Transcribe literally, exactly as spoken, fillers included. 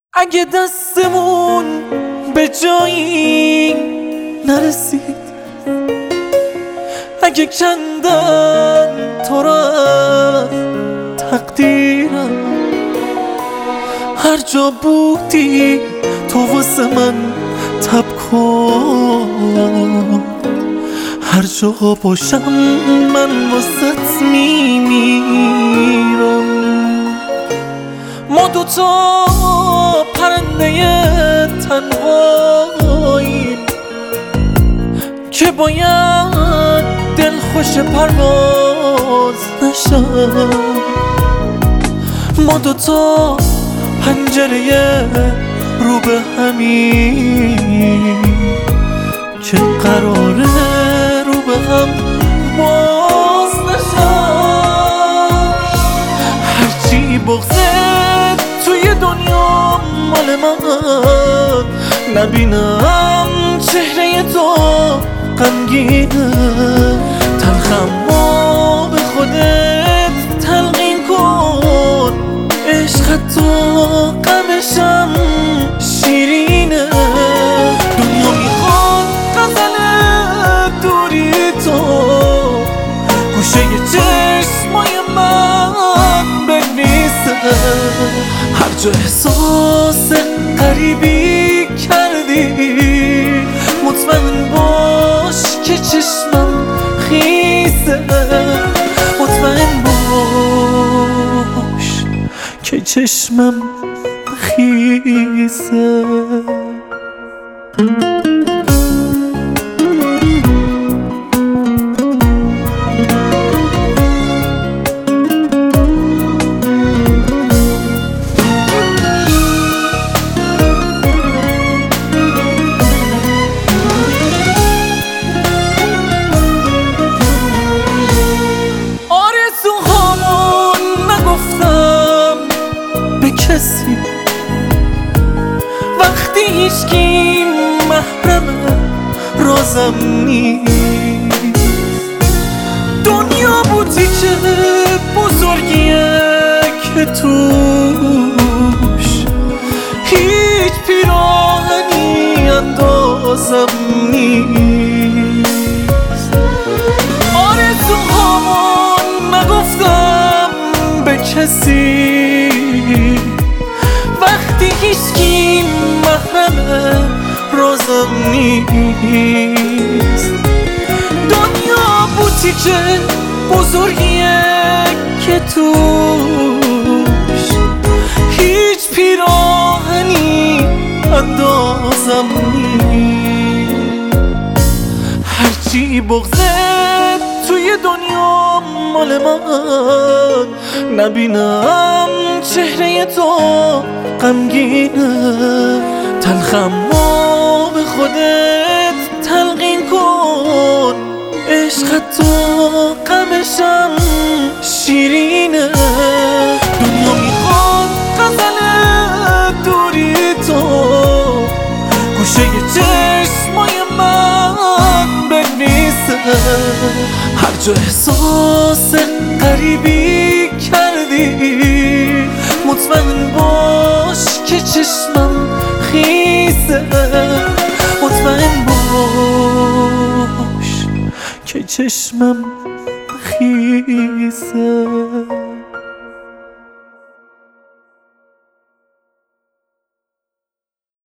اگه دستمون به جایی نرسید، اگه کندن تو را از تقدیرم، هر جا بودی تو واسه من تب کن، هر جا باشم من واسط میمیرم. ما دوتا پرنده تنهاییم که باید دل خوش پرواز نشم. ما دوتا پنجره رو به همین که قراره رو به هم باز نشم. هرچی بغضت توی دنیا مال من، نبینم چهره تو غمگینه. تلخم و به خودت تلقین کن، عشقت تو غمشم شیرینه. دنیا میخواد غزل دوری تو گوشه چشمای من بنویسه. هر جا احساس غریبی کردی مطمئن باش که چشمم خیسه. مطمئن باش که چشمم خیسه. کسی وقتی هیچکی محرم رازم نیست. دنیا بوتیکه بزرگیه که توش هیچ پیراهنی اندازم نیست. آرزوهامون نگفتم به کسی وقتی هیچکی محرم رازم نیست. دنیا بوتیکه بزرگیه که توش هیچ پیراهنی اندازم نیست. هرچی بغضت توی دنیا مال من، نبینم چهره تو غمگینه. تلخم و به خودت تلقین کن، عشقت تو غمشم شیرینه. دنیا میخواد غزل دوری تو گوشه چشمای من بنویسه. هر جا احساس غریبی کردی مطمئن باش که چشمم خیسه. مطمئن باش که چشمم خیسه.